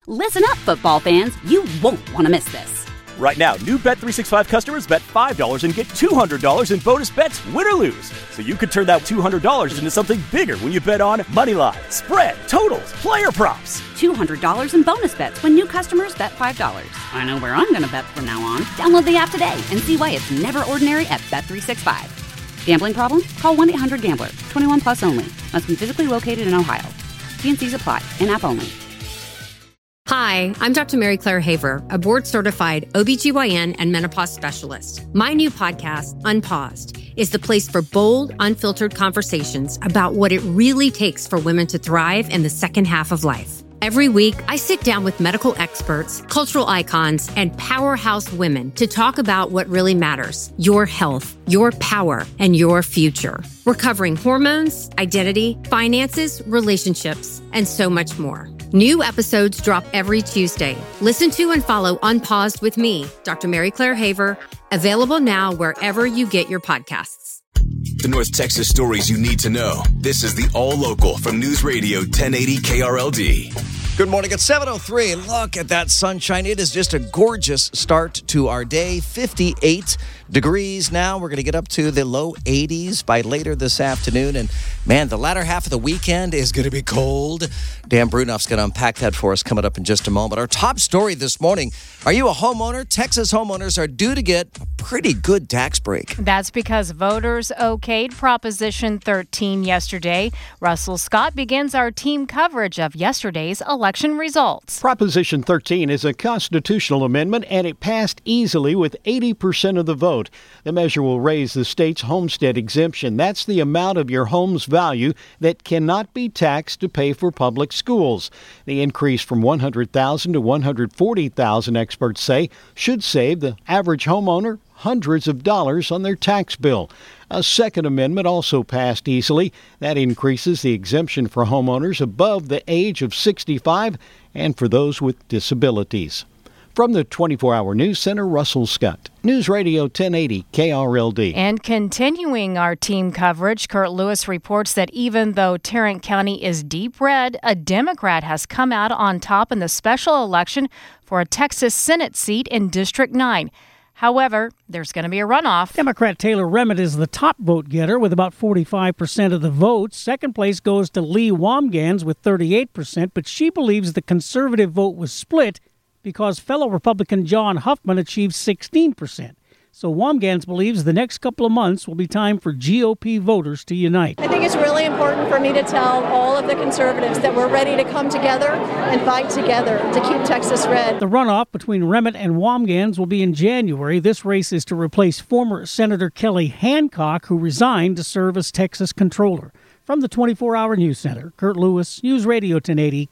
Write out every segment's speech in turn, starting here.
Listen up, football fans. You won't want to miss this. Right now, new Bet365 customers bet $5 and get $200 in bonus bets, win or lose. So you could turn that $200 into something bigger when you bet on money line, spread, totals, player props. $200 in bonus bets when new customers bet $5. I know where I'm going to bet from now on. Download the app today and see why it's never ordinary at Bet365. Gambling problem? Call 1-800-GAMBLER. 21 plus only. Must be physically located in Ohio. T&Cs apply. In-app only. Hi, I'm Dr. Mary Claire Haver, a board-certified OBGYN and menopause specialist. My new podcast, Unpaused, is the place for bold, unfiltered conversations about what it really takes for women to thrive in the second half of life. Every week, I sit down with medical experts, cultural icons, and powerhouse women to talk about what really matters: your health, your power, and your future. We're covering hormones, identity, finances, relationships, and so much more. New episodes drop every Tuesday. Listen to and follow Unpaused with me, Dr. Mary Claire Haver, available now wherever you get your podcasts. The North Texas stories you need to know. This is the All Local from News Radio 1080 KRLD. Good morning. It's 7:03. Look at that sunshine. It is just a gorgeous start to our day. 58 degrees now. We're going to get up to the low 80s by later this afternoon. And, man, the latter half of the weekend is going to be cold. Dan Brunoff's going to unpack that for us coming up in just a moment. Our top story this morning: are you a homeowner? Texas homeowners are due to get a pretty good tax break. That's because voters okayed Proposition 13 yesterday. Russell Scott begins our team coverage of yesterday's election results. Proposition 13 is a constitutional amendment, and it passed easily with 80% of the vote. The measure will raise the state's homestead exemption. That's the amount of your home's value that cannot be taxed to pay for public schools. The increase from $100,000 to $140,000, experts say, should save the average homeowner hundreds of dollars on their tax bill. A second amendment also passed easily. That increases the exemption for homeowners above the age of 65 and for those with disabilities. From the 24-Hour News Center, Russell Scott. News Radio 1080 KRLD. And continuing our team coverage, Kurt Lewis reports that even though Tarrant County is deep red, a Democrat has come out on top in the special election for a Texas Senate seat in District 9. However, there's going to be a runoff. Democrat Taylor Remmett is the top vote getter with about 45% of the vote. Second place goes to Lee Womgans with 38%, but she believes the conservative vote was split because fellow Republican John Huffman achieved 16%. So Womgans believes the next couple of months will be time for GOP voters to unite. I think it's really important for me to tell all of the conservatives that we're ready to come together and fight together to keep Texas red. The runoff between Remmett and Womgans will be in January. This race is to replace former Senator Kelly Hancock, who resigned to serve as Texas Comptroller. From the 24-Hour News Center, Kurt Lewis, News Radio 1080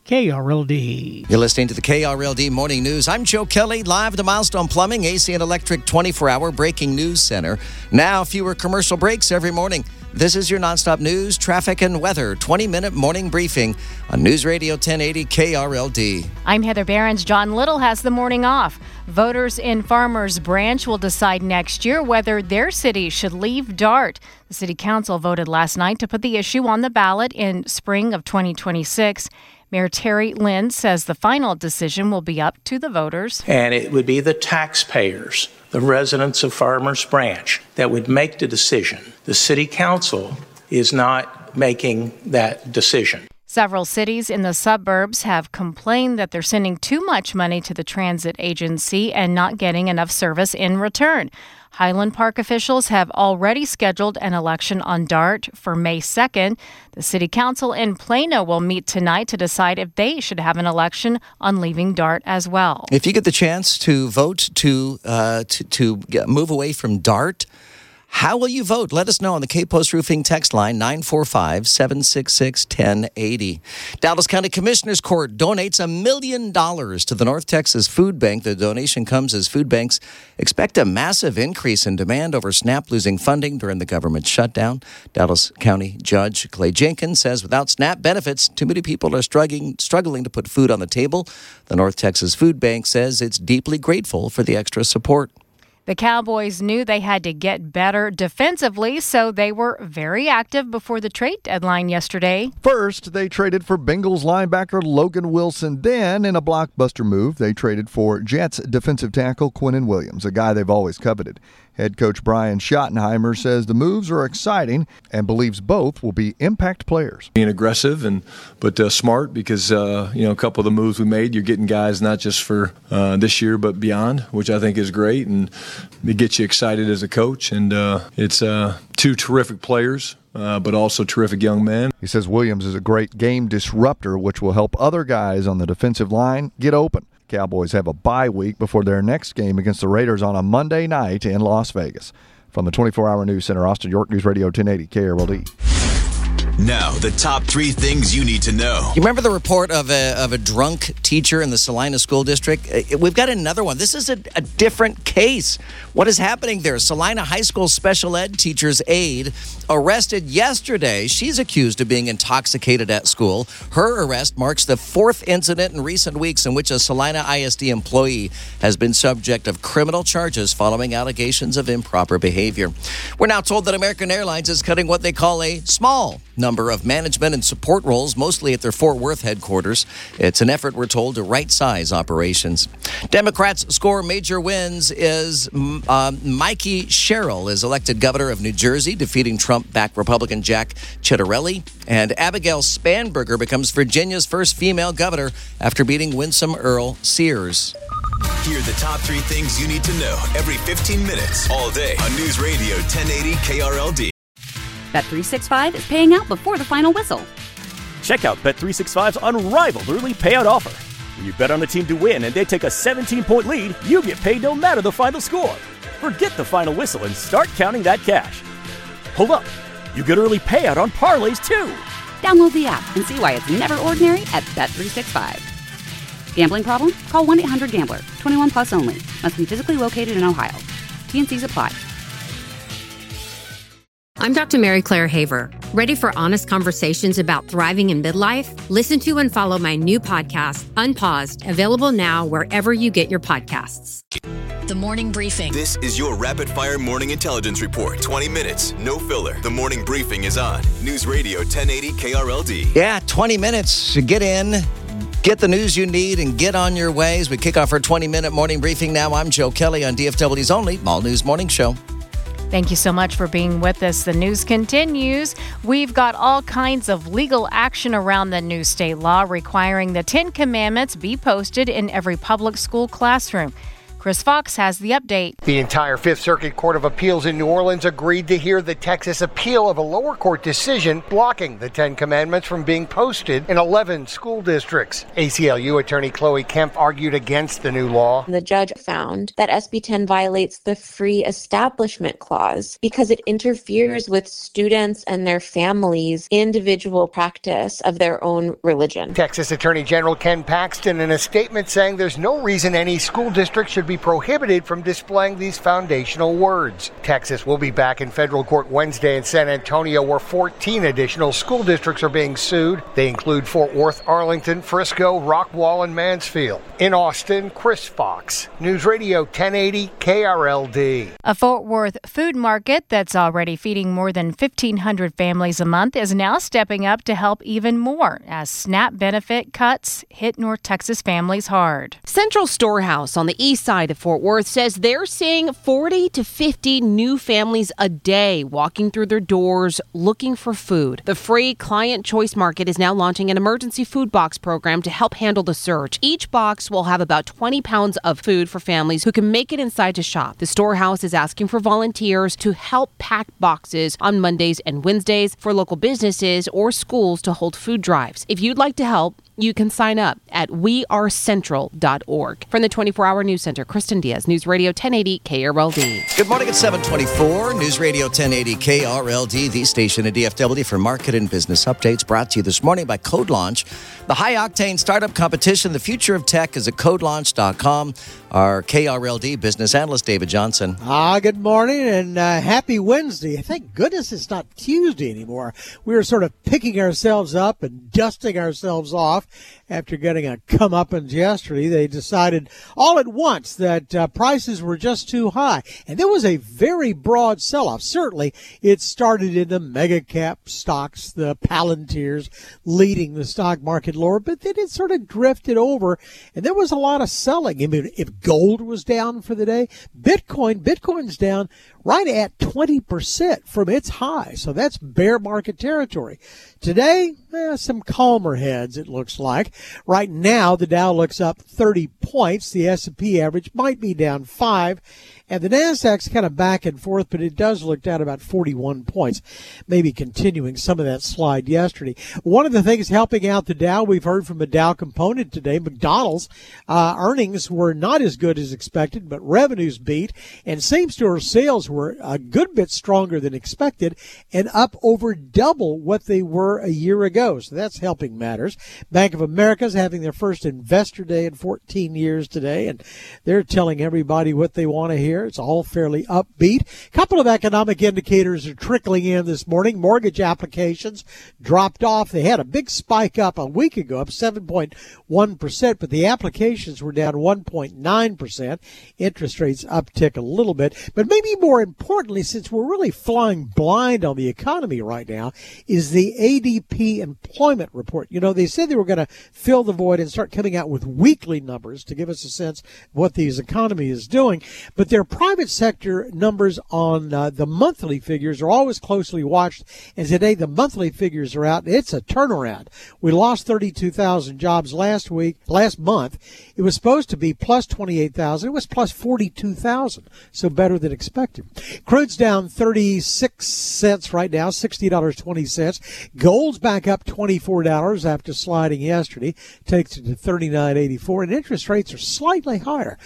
KRLD. You're listening to the KRLD Morning News. I'm Joe Kelly, live at the Milestone Plumbing, AC and Electric 24-Hour Breaking News Center. Now, fewer commercial breaks every morning. This is your nonstop news, traffic, and weather 20-minute morning briefing on News Radio 1080 KRLD. I'm Heather Behrens. John Little has the morning off. Voters in Farmers Branch will decide next year whether their city should leave DART. The city council voted last night to put the issue on the ballot in spring of 2026. Mayor Terry Lynn says the final decision will be up to the voters. And it would be the taxpayers, the residents of Farmers Branch, that would make the decision. The city council is not making that decision. Several cities in the suburbs have complained that they're sending too much money to the transit agency and not getting enough service in return. Highland Park officials have already scheduled an election on DART for May 2nd. The city council in Plano will meet tonight to decide if they should have an election on leaving DART as well. If you get the chance to vote to move away from DART, how will you vote? Let us know on the K-Post Roofing text line, 945-766-1080. Dallas County Commissioners Court donates $1 million to the North Texas Food Bank. The donation comes as food banks expect a massive increase in demand over SNAP losing funding during the government shutdown. Dallas County Judge Clay Jenkins says without SNAP benefits, too many people are struggling to put food on the table. The North Texas Food Bank says it's deeply grateful for the extra support. The Cowboys knew they had to get better defensively, so they were very active before the trade deadline yesterday. First, they traded for Bengals linebacker Logan Wilson. Then, in a blockbuster move, they traded for Jets defensive tackle Quinnen Williams, a guy they've always coveted. Head coach Brian Schottenheimer says the moves are exciting and believes both will be impact players. Being aggressive but smart because a couple of the moves we made, you're getting guys not just for this year but beyond, which I think is great, and it gets you excited as a coach. And it's two terrific players. But also terrific young men. He says Williams is a great game disruptor, which will help other guys on the defensive line get open. Cowboys have a bye week before their next game against the Raiders on a Monday night in Las Vegas. From the 24-hour News Center, Austin, York News Radio 1080 KRLD. Now, the top 3 things you need to know. You remember the report of a drunk teacher in the Salina School District? We've got another one. This is a different case. What is happening there? Salina High School special ed teacher's aide arrested yesterday. She's accused of being intoxicated at school. Her arrest marks the 4th incident in recent weeks in which a Salina ISD employee has been subject of criminal charges following allegations of improper behavior. We're now told that American Airlines is cutting what they call a small number of management and support roles, mostly at their Fort Worth headquarters. It's an effort, we're told, to right-size operations. Democrats score major wins as Mikey Sherrill is elected governor of New Jersey, defeating Trump-backed Republican Jack Ciattarelli. And Abigail Spanberger becomes Virginia's first female governor after beating Winsome Earl Sears. Hear the top 3 things you need to know every 15 minutes, all day on News Radio 1080 KRLD. Bet365 is paying out before the final whistle. Check out Bet365's unrivaled early payout offer. When you bet on a team to win and they take a 17-point lead, you get paid no matter the final score. Forget the final whistle and start counting that cash. Hold up. You get early payout on parlays, too. Download the app and see why it's never ordinary at Bet365. Gambling problem? Call 1-800-GAMBLER. 21 plus only. Must be physically located in Ohio. T&Cs apply. I'm Dr. Mary Claire Haver. Ready for honest conversations about thriving in midlife? Listen to and follow my new podcast, Unpaused, available now wherever you get your podcasts. The Morning Briefing. This is your rapid-fire morning intelligence report. 20 minutes, no filler. The Morning Briefing is on News Radio 1080 KRLD. Yeah, 20 minutes to get in, get the news you need, and get on your way as we kick off our 20-minute morning briefing now. I'm Joe Kelly on DFW's only All News Morning Show. Thank you so much for being with us. The news continues. We've got all kinds of legal action around the new state law requiring the 10 Commandments be posted in every public school classroom. Chris Fox has the update. The entire Fifth Circuit Court of Appeals in New Orleans agreed to hear the Texas appeal of a lower court decision blocking the 10 Commandments from being posted in 11 school districts. ACLU attorney Chloe Kemp argued against the new law. The judge found that SB 10 violates the Free Establishment Clause because it interferes with students and their families' individual practice of their own religion. Texas Attorney General Ken Paxton in a statement saying there's no reason any school district should be prohibited from displaying these foundational words. Texas will be back in federal court Wednesday in San Antonio, where 14 additional school districts are being sued. They include Fort Worth, Arlington, Frisco, Rockwall, and Mansfield. In Austin, Chris Fox, News Radio 1080 KRLD. A Fort Worth food market that's already feeding more than 1,500 families a month is now stepping up to help even more as SNAP benefit cuts hit North Texas families hard. Central Storehouse on the east side of Fort Worth says they're seeing 40 to 50 new families a day walking through their doors looking for food. The free Client Choice Market is now launching an emergency food box program to help handle the surge. Each box will have about 20 pounds of food for families who can make it inside to shop. The Storehouse is asking for volunteers to help pack boxes on Mondays and Wednesdays for local businesses or schools to hold food drives. If you'd like to help, you can sign up at wearecentral.org. From the 24-hour News Center, Kristen Diaz, News Radio 1080 KRLD. Good morning at 7:24. News Radio 1080 KRLD, the station at DFW for market and business updates. Brought to you this morning by Code Launch. The high-octane startup competition, the future of tech, is at CodeLaunch.com. Our KRLD business analyst, David Johnson. Good morning and happy Wednesday. Thank goodness it's not Tuesday anymore. We were sort of picking ourselves up and dusting ourselves off after getting a comeuppance yesterday. They decided all at once that prices were just too high. And there was a very broad sell-off. Certainly, it started in the mega cap stocks, the Palantirs leading the stock market lower, but then it sort of drifted over, and there was a lot of selling. I mean, if gold was down for the day, Bitcoin's down right at 20% from its high. So that's bear market territory. Today, some calmer heads, it looks like. Right now, the Dow looks up 30 points. The S&P average might be down 5. And the Nasdaq's kind of back and forth, but it does look down about 41 points, maybe continuing some of that slide yesterday. One of the things helping out the Dow, we've heard from a Dow component today, McDonald's earnings were not as good as expected, but revenues beat, and same-store sales were a good bit stronger than expected and up over double what they were a year ago. So that's helping matters. Bank of America's having their first investor day in 14 years today, and they're telling everybody what they want to hear. It's all fairly upbeat. A couple of economic indicators are trickling in this morning. Mortgage applications dropped off. They had a big spike up a week ago, up 7.1%, but the applications were down 1.9%. Interest rates uptick a little bit. But maybe more importantly, since we're really flying blind on the economy right now, is the ADP employment report. You know, they said they were going to fill the void and start coming out with weekly numbers to give us a sense of what the economy is doing. But their private sector numbers on the monthly figures are always closely watched, and today the monthly figures are out. It's a turnaround. We lost 32,000 jobs last month. It was supposed to be plus 28,000. It was plus 42,000, so better than expected. Crude's down 36 cents right now, $60.20. Gold's back up $24 after sliding yesterday. Takes it to $39.84, and interest rates are slightly higher,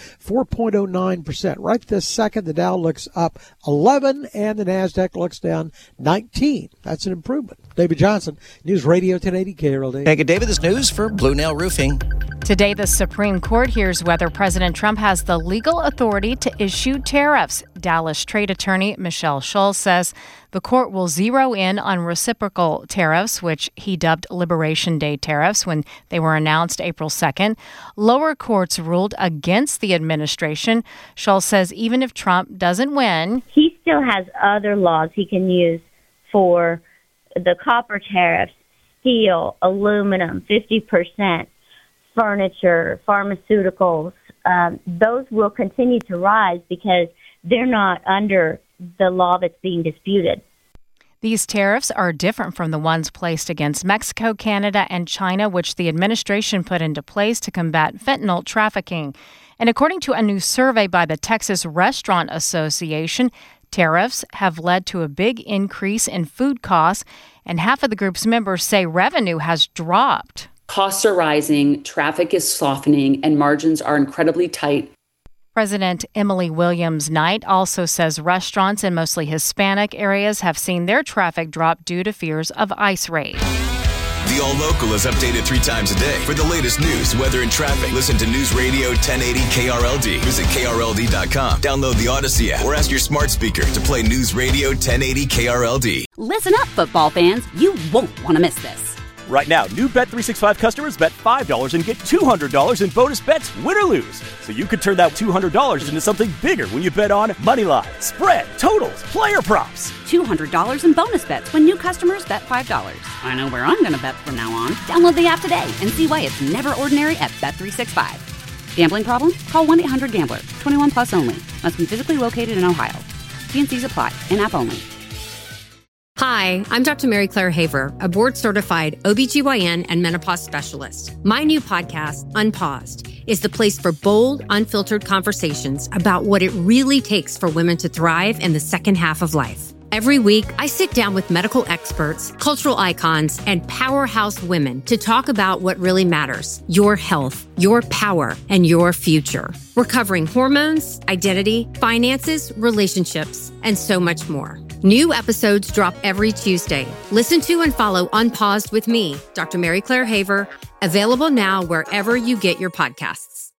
4.09%. Right this second, the Dow looks up 11 and the Nasdaq looks down 19. That's an improvement. David Johnson, News Radio 1080 KRLD. Thank you, David. This news for Blue Nail Roofing. Today, the Supreme Court hears whether President Trump has the legal authority to issue tariffs. Dallas trade attorney Michelle Schultz says the court will zero in on reciprocal tariffs, which he dubbed Liberation Day tariffs when they were announced April 2nd. Lower courts ruled against the administration. Schultz says even if Trump doesn't win, he still has other laws he can use for the copper tariffs, steel, aluminum, 50%. Furniture, pharmaceuticals, those will continue to rise because they're not under the law that's being disputed. These tariffs are different from the ones placed against Mexico, Canada, and China, which the administration put into place to combat fentanyl trafficking. And according to a new survey by the Texas Restaurant Association, tariffs have led to a big increase in food costs, and half of the group's members say revenue has dropped. Costs are rising, traffic is softening, and margins are incredibly tight. President Emily Williams Knight also says restaurants in mostly Hispanic areas have seen their traffic drop due to fears of ICE raids. The All Local is updated 3 times a day. For the latest news, weather, and traffic, listen to News Radio 1080 KRLD. Visit KRLD.com. Download the Odyssey app or ask your smart speaker to play News Radio 1080 KRLD. Listen up, football fans. You won't want to miss this. Right now, new Bet365 customers bet $5 and get $200 in bonus bets, win or lose. So you could turn that $200 into something bigger when you bet on money line, spread, totals, player props. $200 in bonus bets when new customers bet $5. I know where I'm going to bet from now on. Download the app today and see why it's never ordinary at Bet365. Gambling problem? Call 1-800-GAMBLER. 21 plus only. Must be physically located in Ohio. T&Cs apply. In-app only. Hi, I'm Dr. Mary Claire Haver, a board-certified OBGYN and menopause specialist. My new podcast, Unpaused, is the place for bold, unfiltered conversations about what it really takes for women to thrive in the second half of life. Every week, I sit down with medical experts, cultural icons, and powerhouse women to talk about what really matters: your health, your power, and your future. We're covering hormones, identity, finances, relationships, and so much more. New episodes drop every Tuesday. Listen to and follow Unpaused with me, Dr. Mary Claire Haver, available now wherever you get your podcasts.